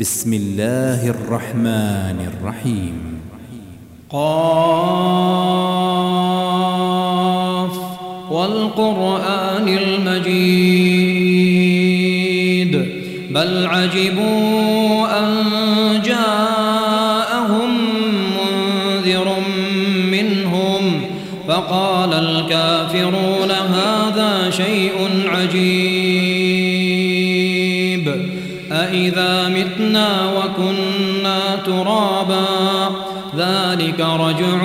بسم الله الرحمن الرحيم. قاف والقرآن المجيد بل عجبوا أن جاءهم منذر منهم فقال الكافرون هذا شيء عجيب أإذا متنا وكنا ترابا ذلك رجع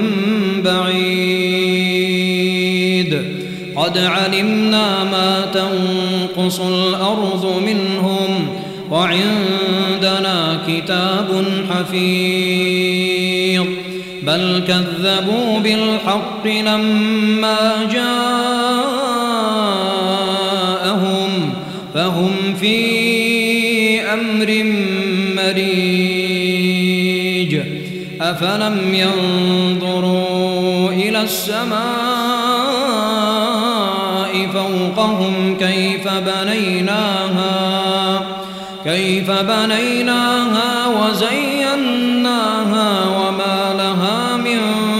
بعيد قد علمنا ما تنقص الأرض منهم وعندنا كتاب حفيظ بل كذبوا بالحق لما جاءهم فهم في أمر مريج أفلم ينظروا إلى السماء فوقهم كيف بنيناها وزيناها وما لها من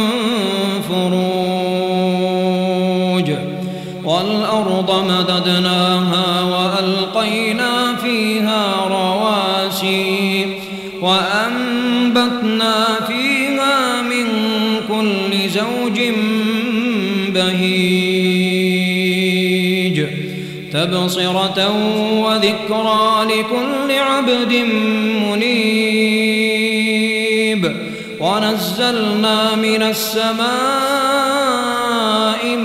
فروج والأرض مددناها وألقينا فيها رواسي وأنبتنا فيها من كل زوج بهيج تبصرة وذكرى لكل عبد منيب ونزلنا من السماء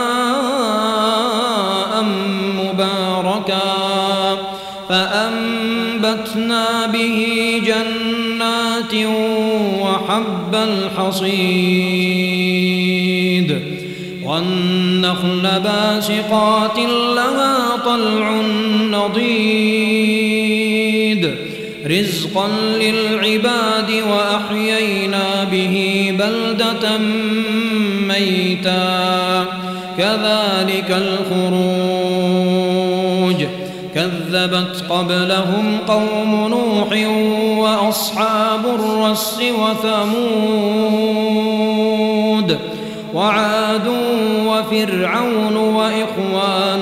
ماء مباركا فأنبتنا به جنات وحب الحصيد والنخل باسقات لها طلع نضيد رزقا للعباد وأحيينا به بلدة ميتا كذلك الخروج كذبت قبلهم قوم نوح وأصحاب الرس وثمود وعاد وفرعون وإخوان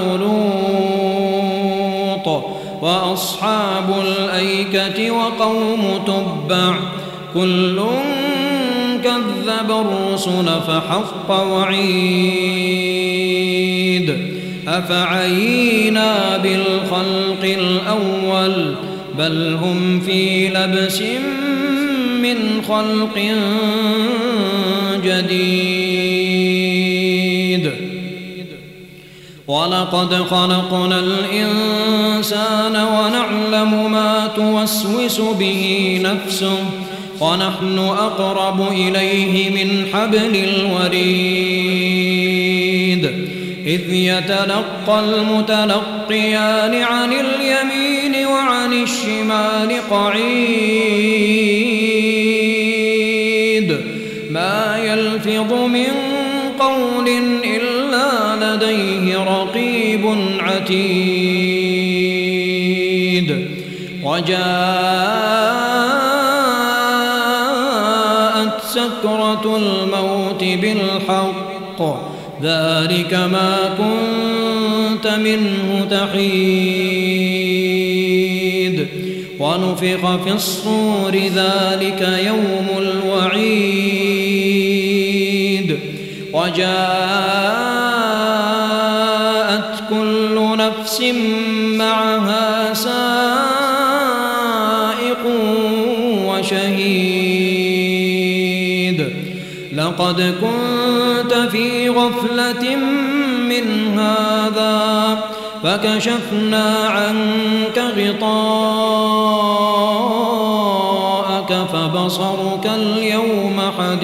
لوط وأصحاب الأيكة وقوم تبع كل كذب الرسل فحق وعيد أفعينا بالخلق الأول بل هم في لبس من خلق جديد ولقد خلقنا الإنسان ونعلم ما توسوس به نفسه ونحن أقرب إليه من حبل الوريد إذ يتلقى المتلقيان عن اليمين وعن الشمال قعيد ما يلفظ من قول إلا لديه رقيب عتيد وجاءت سكرة الموت بالحق ذلك ما كنت منه تحيد ونفخ في الصور ذلك يوم الوعيد وجاءت كل نفس معها سائق وشهيد لقد كنت في غفلة من هذا فكشفنا عنك غطاءك فبصرك اليوم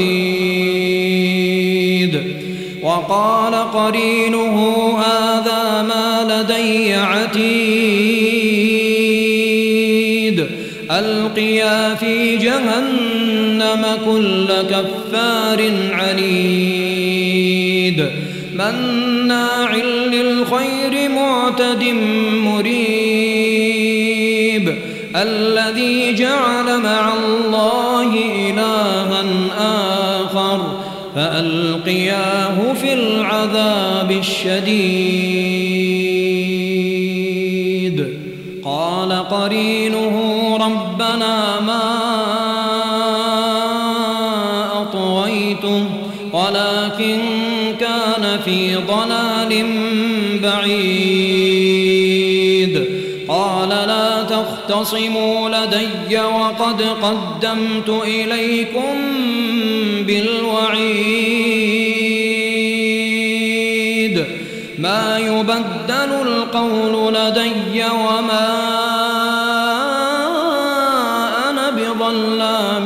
حديد وقال قرينه هذا ما لدي عتيد ألقيا في جهنم كل كفار عنيد مناع للخير معتد مريب الذي جعل مع الله إلها آخر فألقياه في العذاب الشديد. قال قرينه ربنا ما أطغيته ولكن كان في ضلال بعيد. قال لا تختصموا لدي وقد قدمت إليكم بالوعيد. ما يبدل القول لدي وما أنا بظلام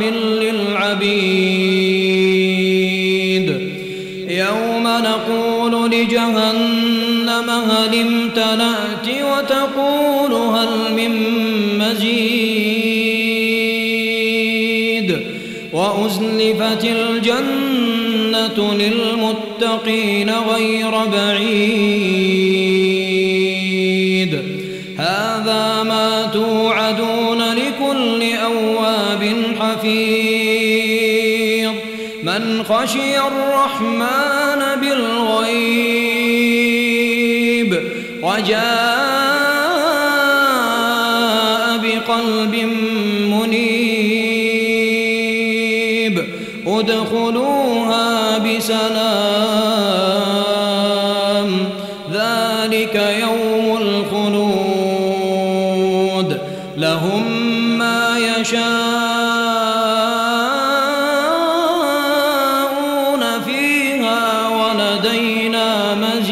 للعبيد. يوم نقول لجهنم هل امتلأت وتقول هل من مزيد. وأزلفت الجنة للمتقين غير بعيد. هذا ما توعدون لكل أواب حفيظ من خشي الرحمن بالغيب وجاء بقلب منيب. ادخلوها بسلام ذلك يوم الخلود. لهم ما يشاءون فيها ولدينا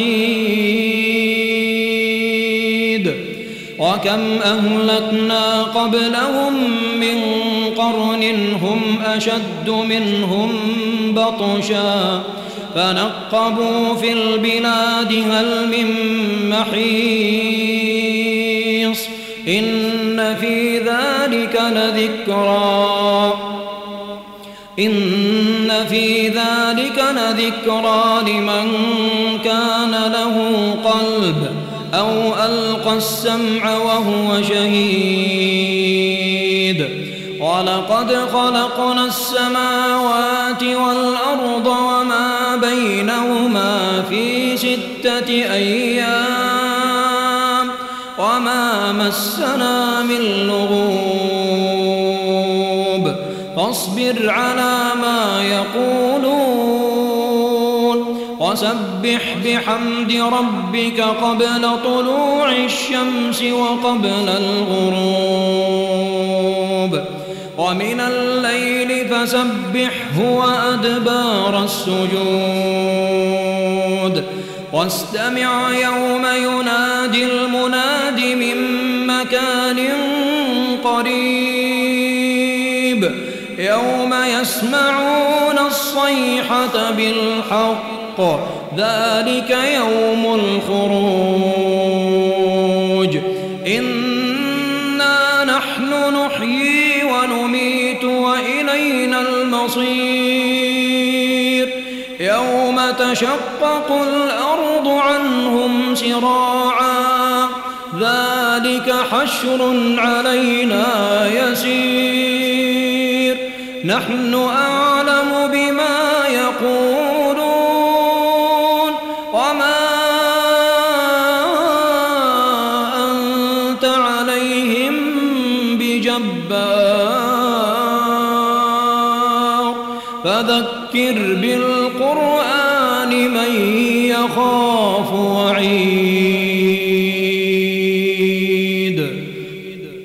مزيد. وكم أهلكنا قبلهم من قرن هم أشد منهم بطشا فنقبوا في البلاد هل من محيص. إن في ذلك لذكرى لمن كان له قلب أو ألقى السمع وهو شهيد. ولقد خلقنا السماوات والأرض وما بينهما في 6 أيام وما مسنا من لغوب. فاصبر على ما يقولون وسبح بحمد ربك قبل طلوع الشمس وقبل الغروب ومن الليل فسبحه وأدبار السجود. واستمع يوم ينادي المناد من مكان قريب يوم يسمعون الصيحة بالحق ذلك يوم الخروج. إنا نحن نحيي ونميت وإلينا المصير. يوم تشقق الأرض عنهم سراعا ذلك حشر علينا يسير. نحن أعلم بما يقولون وما أنت عليهم بجبار. فذكر بالقرآن من يخاف